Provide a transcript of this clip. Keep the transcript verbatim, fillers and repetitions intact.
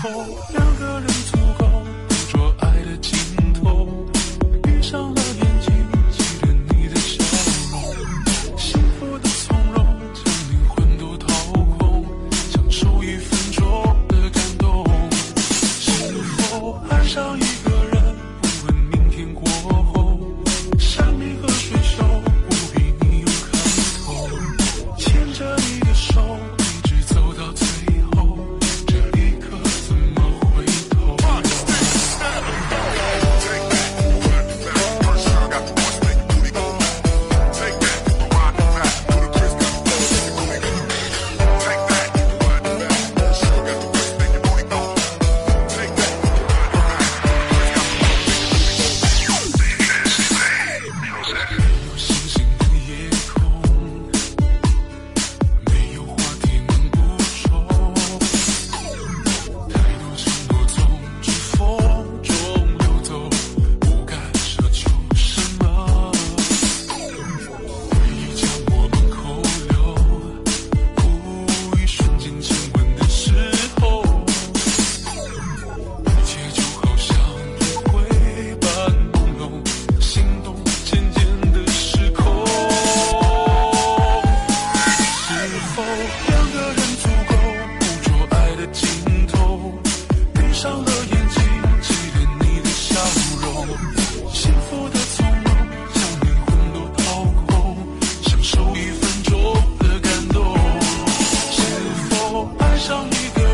否两个人足够捕捉爱的尽头？闭上了眼睛，记得你的笑容，幸福的从容，将灵魂都掏空，享受一分钟的感动。是否爱上一个人，不问明天过后，山明和水秀，不比你有看头，牵着你的手，一直走到最后，这一刻怎么回头？爱上一个